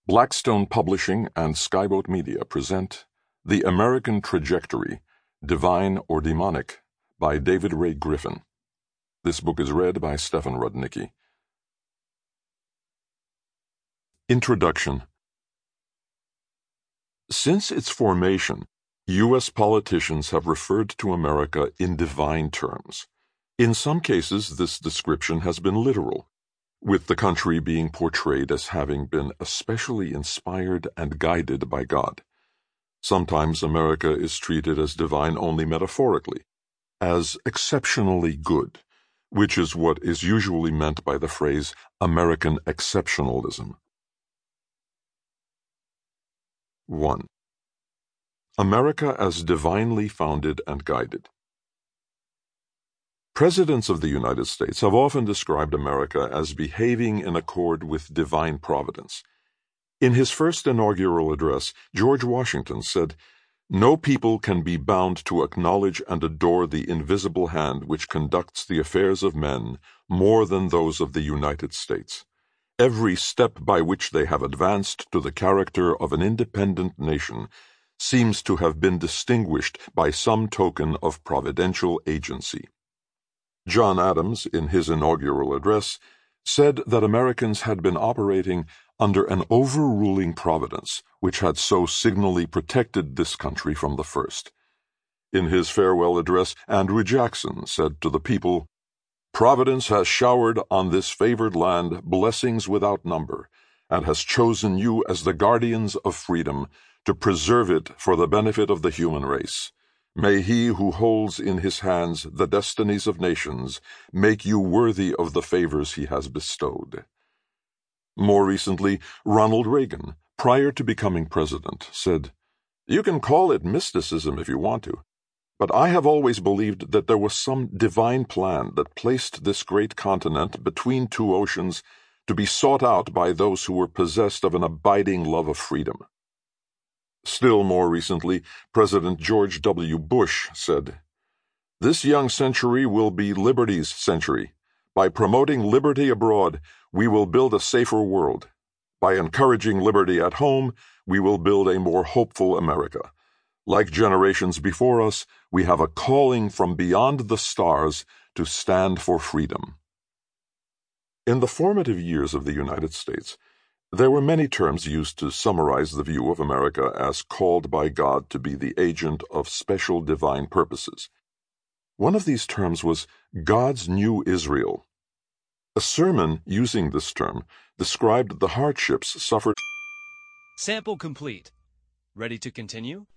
Blackstone Publishing and Skyboat Media present The American Trajectory, Divine or Demonic, by David Ray Griffin. This book is read by Stefan Rudnicki. Introduction. Since its formation, U.S. politicians have referred to America in divine terms. In some cases, this description has been literal, with the country being portrayed as having been especially inspired and guided by God. Sometimes America is treated as divine only metaphorically, as exceptionally good, which is what is usually meant by the phrase American exceptionalism. 1. America as divinely founded and guided. Presidents of the United States have often described America as behaving in accord with divine providence. In his first inaugural address, George Washington said, "No people can be bound to acknowledge and adore the invisible hand which conducts the affairs of men more than those of the United States. Every step by which they have advanced to the character of an independent nation seems to have been distinguished by some token of providential agency." John Adams, in his inaugural address, said that Americans had been operating under an overruling providence which had so signally protected this country from the first. In his farewell address, Andrew Jackson said to the people, "Providence has showered on this favored land blessings without number, and has chosen you as the guardians of freedom to preserve it for the benefit of the human race. May he who holds in his hands the destinies of nations make you worthy of the favors he has bestowed." More recently, Ronald Reagan, prior to becoming president, said, "You can call it mysticism if you want to, but I have always believed that there was some divine plan that placed this great continent between two oceans to be sought out by those who were possessed of an abiding love of freedom." Still more recently, President George W. Bush said, "This young century will be liberty's century. By promoting liberty abroad, we will build a safer world. By encouraging liberty at home, we will build a more hopeful America. Like generations before us, we have a calling from beyond the stars to stand for freedom." In the formative years of the United States, there were many terms used to summarize the view of America as called by God to be the agent of special divine purposes. One of these terms was God's New Israel. A sermon using this term described the hardships suffered. Sample complete. Ready to continue?